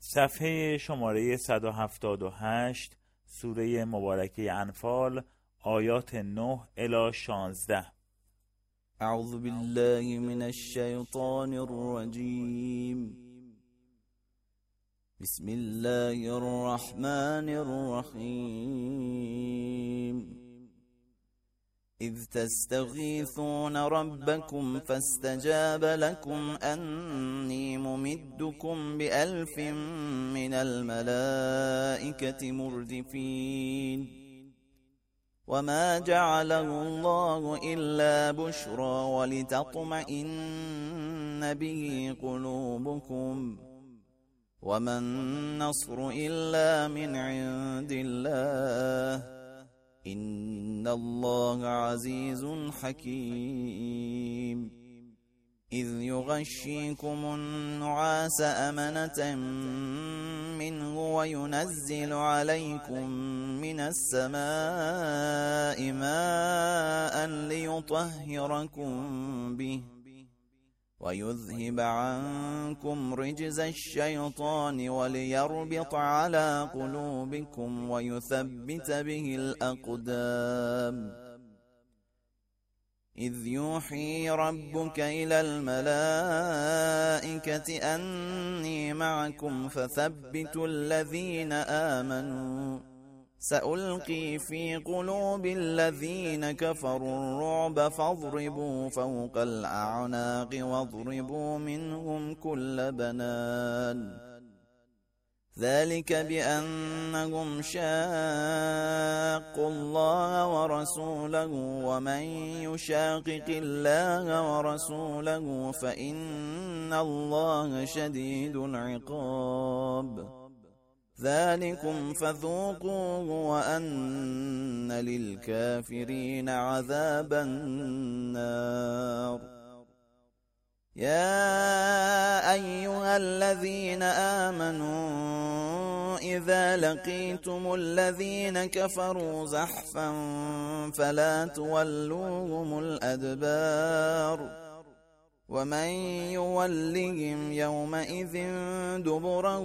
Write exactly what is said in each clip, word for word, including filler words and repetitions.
صفحه شماره صد و هفتاد و هشت، سوره مبارکه انفال، آیات نه الی شانزده. اعوذ بالله من الشیطان الرجیم. بسم الله الرحمن الرحیم. اذ تستغیثون ربكم فاستجاب لكم أني ممدكم بألف من الملائكة مردفين وما جعله الله إلا بشرى ولتطمئن به قلوبكم وما النصر إلا من عند الله إن الله عزيز حكيم. إذ يغشيكم النعاس أمنة منه وينزل عليكم من السماء ماء ليطهركم به ويذهب عنكم رجز الشيطان وليربط على قلوبكم ويثبت به الأقدام. إذ يوحي ربك إلى الملائكة أني معكم فثبتوا الذين آمنوا سألقي في قلوب الذين كفروا الرعب فاضربوا فوق الأعناق واضربوا منهم كل بنان. ذلك بأنهم شاقوا الله ورسوله ومن يشاقق الله ورسوله فإن الله شديد العقاب. ذلكم فذوقوه وأن للكافرين عذاب النار. يا أيها الذين آمنوا إذا لقيتم الذين كفروا زحفا فلا تولوهم الأدبار ومن يولهم يومئذ دبره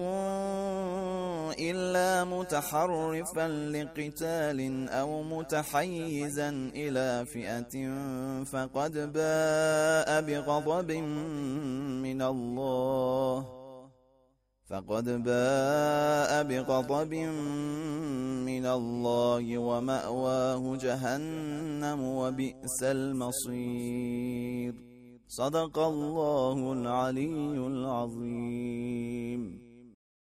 إلا متحرفا لقتال أو متحيزا إلى فئة فقد باء بغضب من الله فقد باء بغضب من الله ومأواه جهنم وبئس المصير. صدق الله العلی العظیم.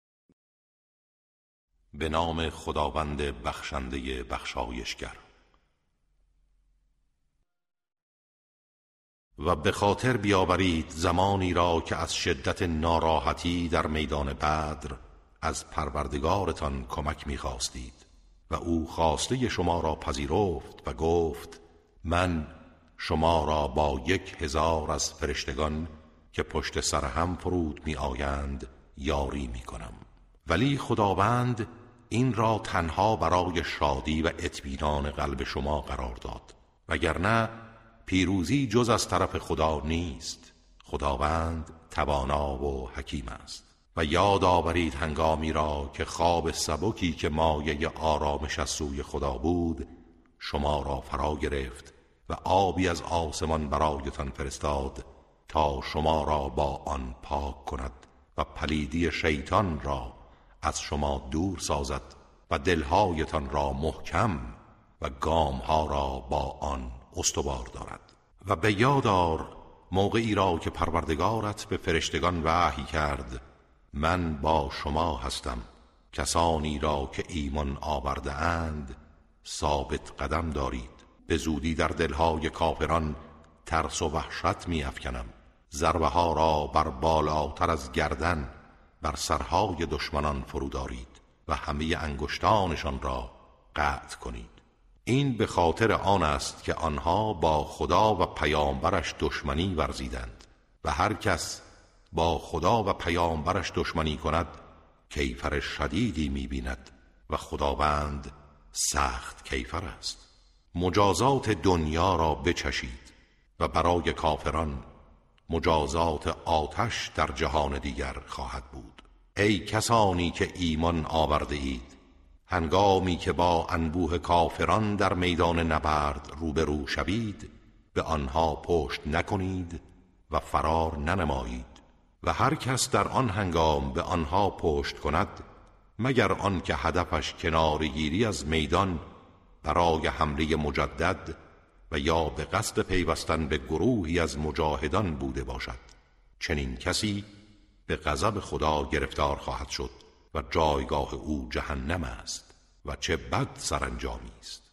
به نام خداوند بخشنده بخشایشگر. و به خاطر بیاورید زمانی را که از شدت ناراحتی در میدان بدر از پروردگارتان کمک می‌خواستید و او خواسته شما را پذیرفت و گفت من شما را با یک هزار از فرشتگان که پشت سر هم فرود می آیند یاری می کنم. ولی خداوند این را تنها برای شادی و اطمینان قلب شما قرار داد، وگرنه پیروزی جز از طرف خدا نیست. خداوند توانا و حکیم است. و یاد آورید هنگامی را که خواب سبکی که مایه آرامش از سوی خدا بود شما را فرا گرفت و آبی از آسمان برایتان فرستاد تا شما را با آن پاک کند و پلیدی شیطان را از شما دور سازد و دلهایتان را محکم و گامها را با آن استوار دارد. و به یاد آر موقعی را که پروردگارت به فرشتگان وحی کرد من با شما هستم، کسانی را که ایمان آورده اند ثابت قدم دارید. به زودی در دلهای کافران ترس و وحشت می افکنم. ضربه ها را بر بالاتر از گردن بر سرهای دشمنان فرو دارید و همه انگشتانشان را قطع کنید. این به خاطر آن است که آنها با خدا و پیامبرش دشمنی ورزیدند و هر کس با خدا و پیامبرش دشمنی کند کیفر شدیدی می بیند و خداوند سخت کیفر است. مجازات دنیا را بچشید و برای کافران مجازات آتش در جهان دیگر خواهد بود. ای کسانی که ایمان آورده اید، هنگامی که با انبوه کافران در میدان نبرد روبرو شوید، به آنها پشت نکنید و فرار ننمایید و هر کس در آن هنگام به آنها پشت کند مگر آن که هدفش کنارگیری از میدان برای حمله مجدد و یا به قصد پیوستن به گروهی از مجاهدان بوده باشد، چنین کسی به غضب خدا گرفتار خواهد شد و جایگاه او جهنم است و چه بد سرانجامی است.